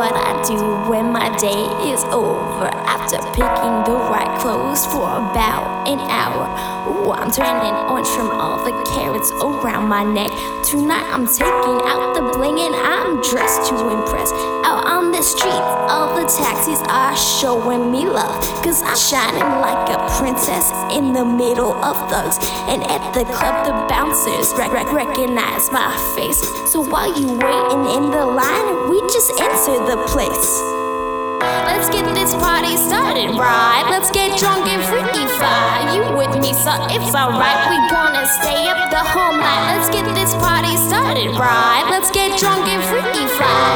what I do when my day is over. After picking the right clothes for about an hour. Ooh, I'm turning orange from all the carrots around my neck. Tonight I'm taking out the bling and I'm dressed to impress. Out on the streets, all the taxis are showing me love, 'cause I'm shining like a princess in the middle of thugs. And at the club the bouncers recognize my face. So while you waiting in the line, we just enter the place. Let's get this party started, right? Let's get drunk and freaky fly. You with me, so it's alright. We gonna stay up the whole night. Let's get this party started, right? Let's get drunk and freaky fly.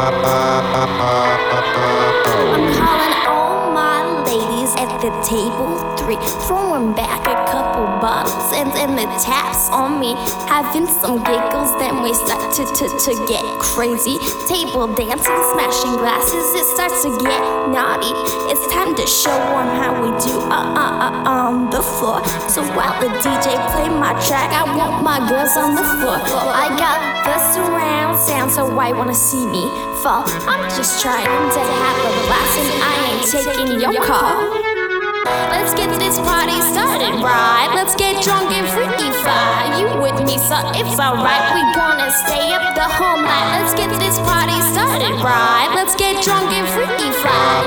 I'm calling all my ladies at the table 3, throwing back a couple bottles and the taps on me, having some giggles. Then we start to get crazy. Table dancing, smashing glasses. It starts to get naughty. It's time to show them how we do on the floor. So while the DJ play my track, I want my girls on the floor. I got the surround sound, so why wanna see me fall? I'm just trying to have a blast and I ain't taking your call. Let's get this party started, right? Let's get drunk and freaky fly. You with me, so it's alright. We gonna stay up the whole night. Let's get this party started, right? Let's get drunk and freaky fly.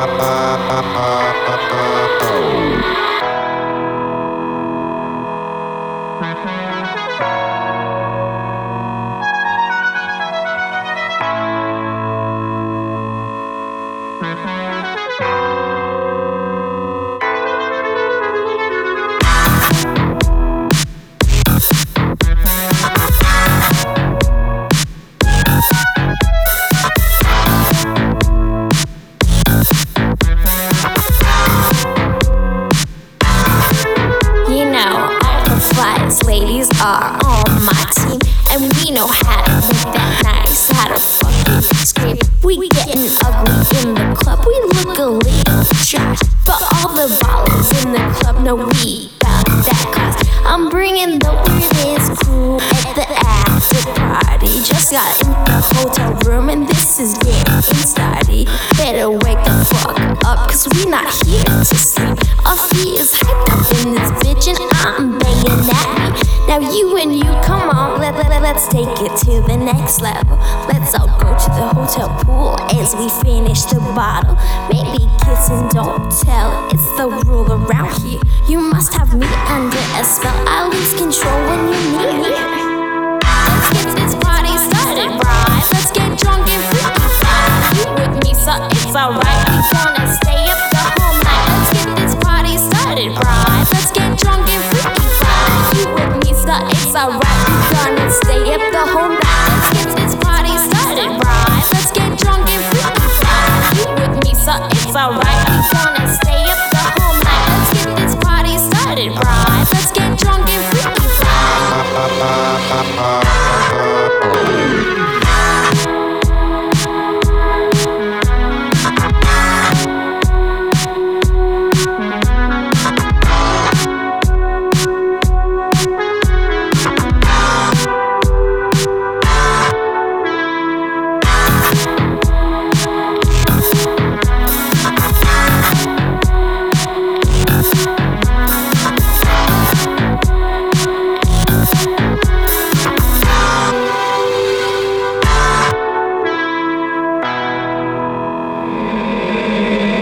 Ladies are on my team, and we know how to make that nice, how to fucking scream. We getting ugly in the club, we look a little shy, but all the ballers in the club know we got that class. I'm bringing the weirdest crew at the after party. Just got in the hotel room and this is getting started. Better wake the fuck up, 'cause we not here to sleep. All he is hyped up in this bitch and I'm banging at me. Now you and you, come on, let's take it to the next level. Let's all go to the hotel pool as we finish the bottle. Maybe kiss and don't tell, it's the rule around here. You must have me under a spell, I lose control when you need me. Let's get this party started, right? Let's get drunk and freaky fly. You with me, so it's alright.